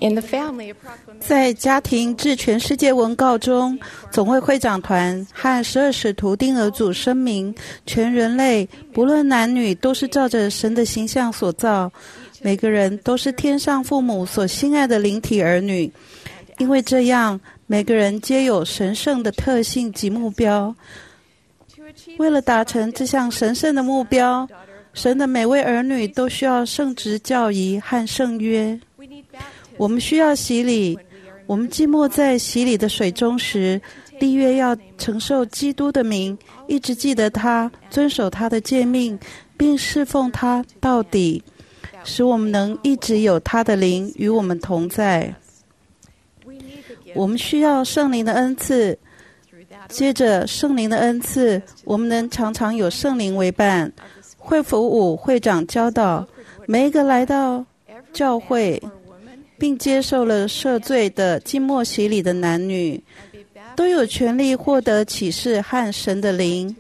在家庭致全世界文告中，总会会长团和12使徒丁尔组声明，全人类不论男女都是照着神的形象所造，每个人都是天上父母所心爱的灵体儿女，因为这样每个人皆有神圣的特性及目标。为了达成这项神圣的目标，神的每位儿女都需要圣职教仪和圣约。我们需要洗礼，我们浸没在洗礼的水中时，立约要承受基督的名，一直记得他，遵守他的诫命，并侍奉他到底，使我们能一直有他的灵与我们同在。我们需要圣灵的恩赐，接着圣灵的恩赐，我们能常常有圣灵为伴。会服务会长教导，每一个来到教会并接受了赦罪的浸没洗礼的男女，都有权利获得启示和神的灵，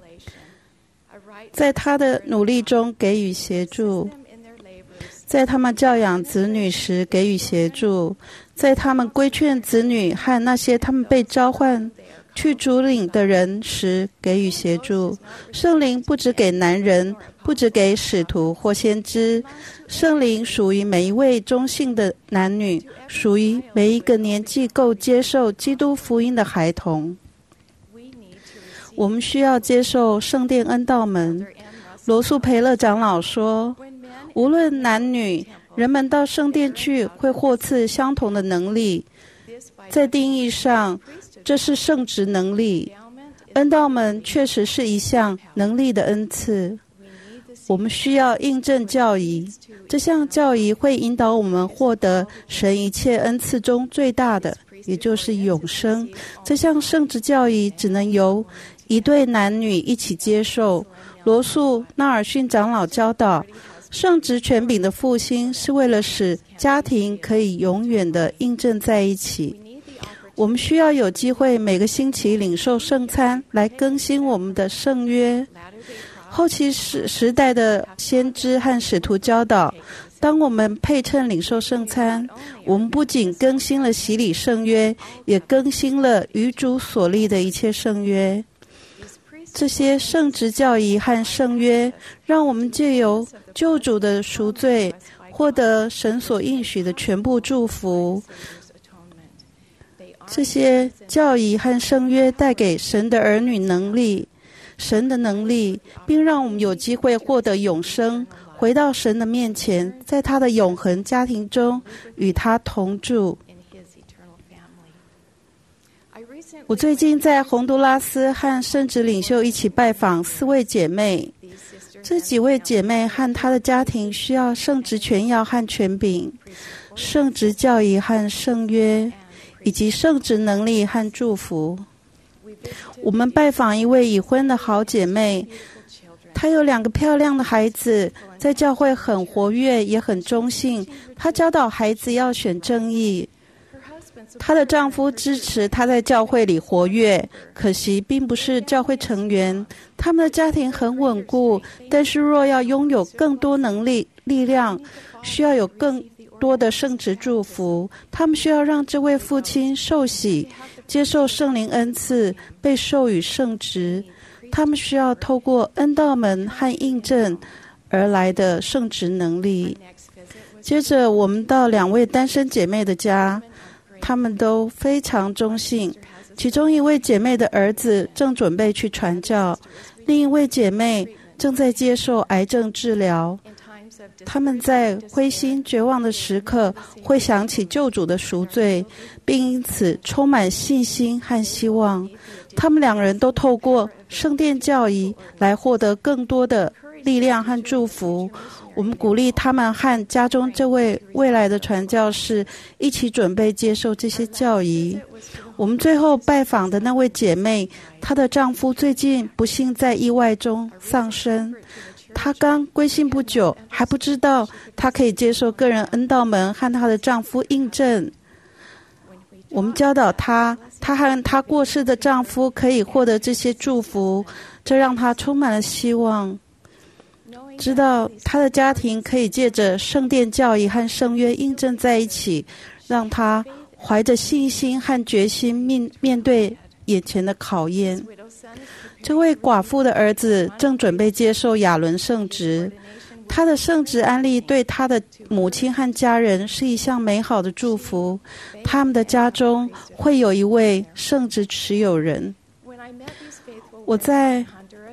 在他的努力中给予协助，在他们教养子女时给予协助，在他们规劝子女和那些他们被召唤去主领的人时给予协助。圣灵不只给男人，不只给使徒或先知，圣灵属于每一位忠信的男女，属于每一个年纪够接受基督福音的孩童。我们需要接受圣殿恩道门。罗素培勒长老说，无论男女，人们到圣殿去会获赐相同的能力。在定义上，这是圣职能力。恩道门确实是一项能力的恩赐。我们需要印证教义，这项教义会引导我们获得神一切恩赐中最大的，也就是永生。这项圣职教义只能由一对男女一起接受。罗素·纳尔逊长老教导，圣职权柄的复兴是为了使家庭可以永远的印证在一起。我们需要有机会每个星期领受圣餐，来更新我们的圣约。后期时代的先知和使徒教导，当我们配称领受圣餐，我们不仅更新了洗礼圣约，也更新了与主所立的一切圣约。这些圣职教义和圣约，让我们借由救主的赎罪，获得神所应许的全部祝福。这些教义和圣约带给神的儿女能力，神的能力，并让我们有机会获得永生，回到神的面前，在他的永恒家庭中与他同住。我最近在洪都拉斯和圣职领袖一起拜访4位姐妹，这几位姐妹和她的家庭需要圣职权要和权柄，圣职教义和圣约，以及圣职能力和祝福。我们拜访一位已婚的好姐妹，她有2个漂亮的孩子，在教会很活跃，也很忠信。她教导孩子要选正义。她的丈夫支持她在教会里活跃，可惜并不是教会成员。他们的家庭很稳固，但是若要拥有更多能力、力量，需要有更多的圣职祝福。他们需要让这位父亲受洗，接受圣灵恩赐，被授予圣职。他们需要透过恩道门和印证而来的圣职能力。接着我们到2位单身姐妹的家，她们都非常忠信。其中一位姐妹的儿子正准备去传教，另一位姐妹正在接受癌症治疗。他们在灰心绝望的时刻会想起救主的赎罪，并因此充满信心和希望。他们2人都透过圣殿教义来获得更多的力量和祝福。我们鼓励他们和家中这位未来的传教士一起准备接受这些教义。我们最后拜访的那位姐妹，她的丈夫最近不幸在意外中丧生。她刚归信不久，还不知道她可以接受个人恩道门和她的丈夫印证。我们教导她和她过世的丈夫可以获得这些祝福，这让她充满了希望。 知道他的家庭可以借着圣殿教义和圣约印证在一起，让他怀着信心和决心面对眼前的考验。这位寡妇的儿子正准备接受亚伦圣职，他的圣职安利对他的母亲和家人是一项美好的祝福。他们的家中会有一位圣职持有人。我在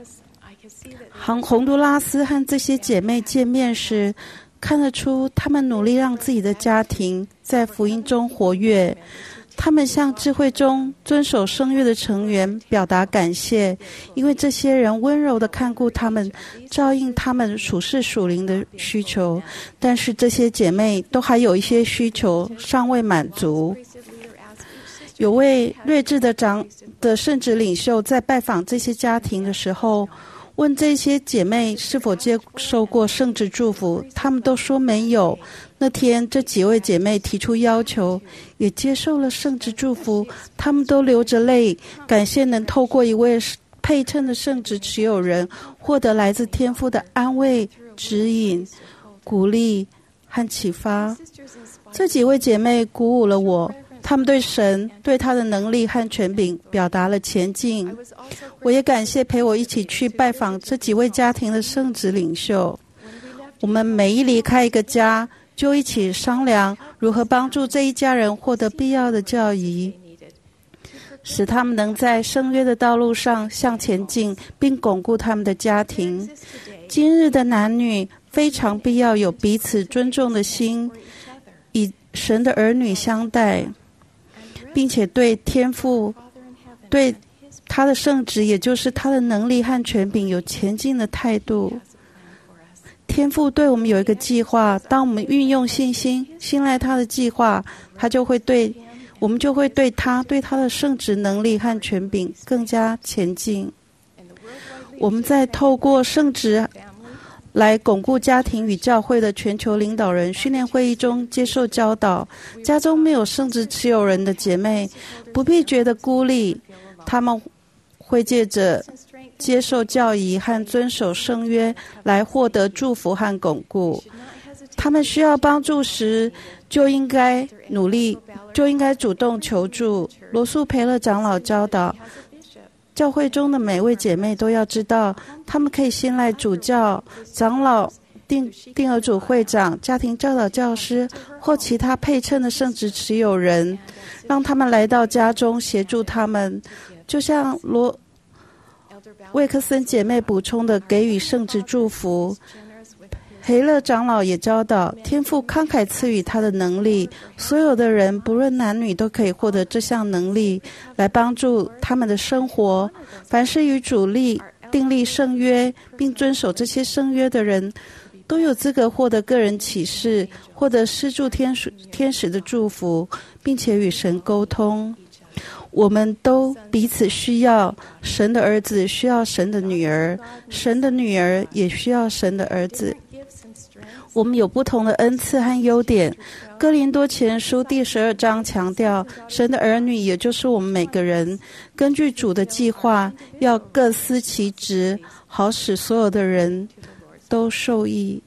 洪都拉斯和这些姐妹见面时，看得出她们努力让自己的家庭在福音中活跃。他们向智慧中遵守圣约的成员表达感谢，因为这些人温柔地看顾他们，照应他们属世属灵的需求。但是这些姐妹都还有一些需求尚未满足。有位睿智的圣职领袖在拜访这些家庭的时候，问这些姐妹是否接受过圣职祝福，她们都说没有。那天这几位姐妹提出要求，也接受了圣职祝福，她们都流着泪，感谢能透过一位配称的圣职持有人，获得来自天父的安慰、指引、鼓励和启发。这几位姐妹鼓舞了我，她们对神、对他的能力和权柄表达了前进。我也感谢陪我一起去拜访这几位家庭的圣职领袖。我们每一离开一个家，就一起商量如何帮助这一家人获得必要的教义，使他们能在圣约的道路上向前进，并巩固他们的家庭。今日的男女非常必要有彼此尊重的心，以神的儿女相待，并且对天父、对他的圣职，也就是他的能力和权柄有前进的态度。天父对我们有一个计划，当我们运用信心信赖他的计划，我们就会对他的圣职能力和权柄更加前进。我们在透过圣职来巩固家庭与教会的全球领导人训练会议中接受教导。家中没有圣职持有人的姐妹不必觉得孤立，他们会借着接受教义和遵守圣约来获得祝福和巩固。他们需要帮助时，就应该努力，就应该主动求助。罗素培勒长老教导，教会中的每位姐妹都要知道，她们可以信赖主教、长老、定额主会长、家庭教导教师或其他配称的圣职持有人，让他们来到家中协助他们。就像魏克森姐妹补充的，给予圣职祝福。培勒长老也教导，天父慷慨赐予他的能力，所有的人不论男女都可以获得这项能力，来帮助他们的生活。凡是与主订立圣约并遵守这些圣约的人，都有资格获得个人启示，获得施助天使的祝福，并且与神沟通。我们都彼此需要，神的儿子需要神的女儿，神的女儿也需要神的儿子。我们有不同的恩赐和优点。哥林多前书第12章强调，神的儿女也就是我们每个人，根据主的计划，要各司其职，好使所有的人都受益。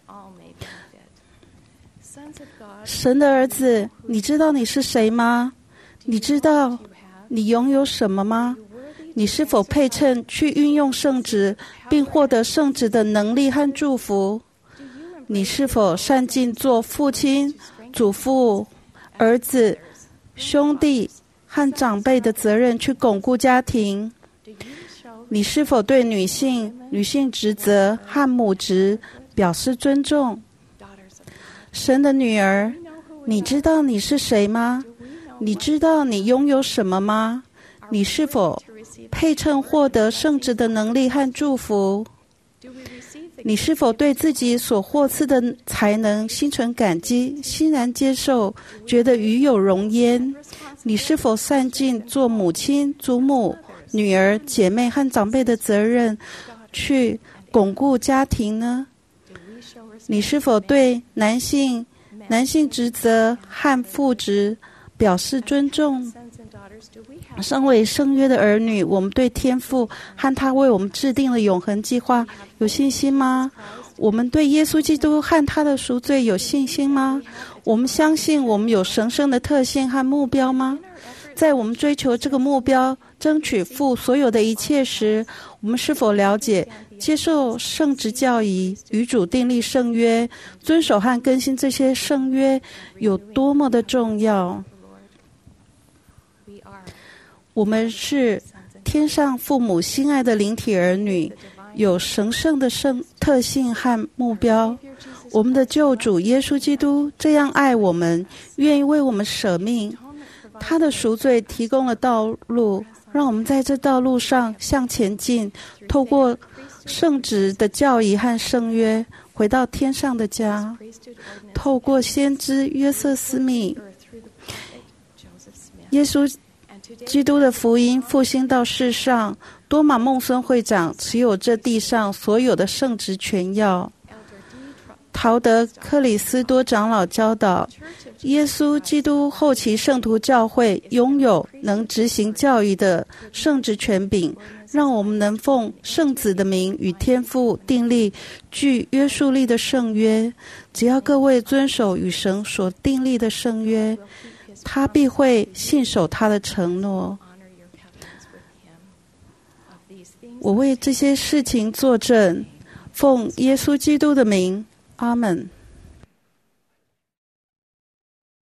神的儿子，你知道你是谁吗？你知道你拥有什么吗？你是否配称去运用圣职，并获得圣职的能力和祝福？你是否善尽做父亲、祖父、儿子、兄弟和长辈的责任，去巩固家庭？你是否对女性职责和母职表示尊重？神的女儿，你知道你是谁吗？你知道你拥有什么吗？你是否配称获得圣职的能力和祝福？你是否对自己所获赐的才能心存感激，欣然接受，觉得与有荣焉？你是否善尽做母亲、祖母、女儿、姐妹和长辈的责任，去巩固家庭呢？你是否对男性职责和父职表示尊重？ 身为圣约的儿女，我们对天父和他为我们制定的永恒计划有信心吗？我们对耶稣基督和他的赎罪有信心吗？我们相信我们有神圣的特性和目标吗？在我们追求这个目标，争取父所有的一切时，我们是否了解接受圣职教义、与主订立圣约、遵守和更新这些圣约有多么的重要？我们是天上父母心爱的灵体儿女，有神圣的特性和目标。我们的救主耶稣基督这样爱我们，愿意为我们舍命。他的赎罪提供了道路，让我们在这道路上向前进，透过圣职的教义和圣约，回到天上的家。透过先知约瑟斯密，耶稣基督的福音复兴到世上，多马孟孙会长持有这地上所有的圣职权要。陶德克里斯多长老教导，耶稣基督后期圣徒教会拥有能执行教义的圣职权柄，让我们能奉圣子的名与天父订立具约束力的圣约。只要各位遵守与神所订立的圣约，他必会信守他的承诺。我为这些事情作证，奉耶稣基督的名，阿们。